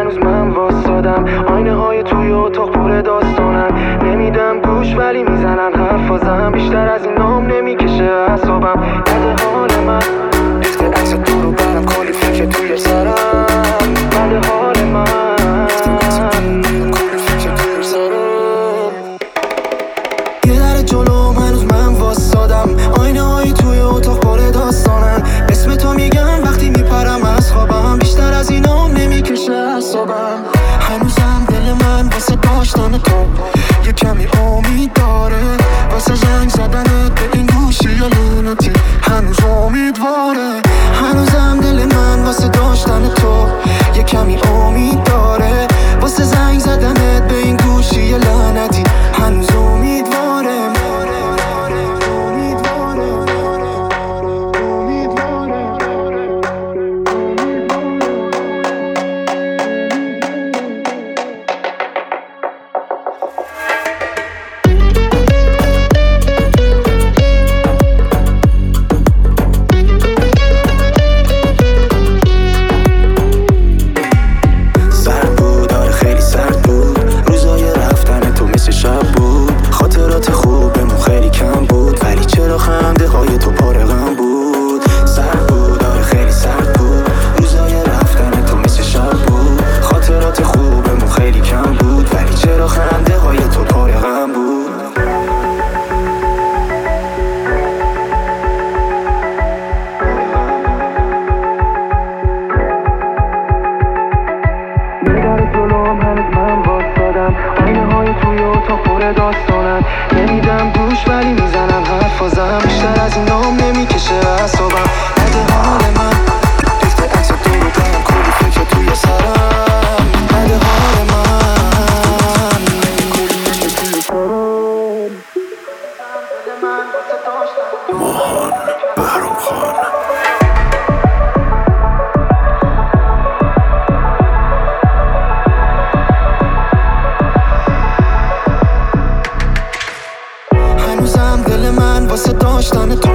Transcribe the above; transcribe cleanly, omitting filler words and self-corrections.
هنوز من واسادم، آینه های توی اتاق پر داستانم. نمیدم گوش ولی میزنن حرفازم، بیشتر از این نام نمیکشه اعصابم. بده حال من ریخته عکس تو رو برم، کلی فکر توی سرم. بده حال من کلی فکر توی سرم. یه در جلوم هنوز من واسادم، آینه های توی اتاق پر داستانم. اسم تو میگم وقتی میپرم از خوابم، بیشتر از این نام نمیکشه اعصابم. هنوزم دل من واسه داشتن تو یه کمی امید داره، واسه زنگ زدنت به این گوشی یا لعنتی هنوز امیدواره. هنوزم دل من واسه داشتن تو یه کمی امید داره، واسه زنگ زدنت به این گوشی یا لعنتی هنوز امیدواره. داستانم نمیدم گوش ولی میزنم حرفازم، بیشتر از این نام نمیکشه اعصابم. بده حال من ریخته عکس تو رو برم، کلی فکر توی سرم. بده حال من کلی فکر توی سرم. ماهان بهرام خان. هنوزم دل من واسه داشتن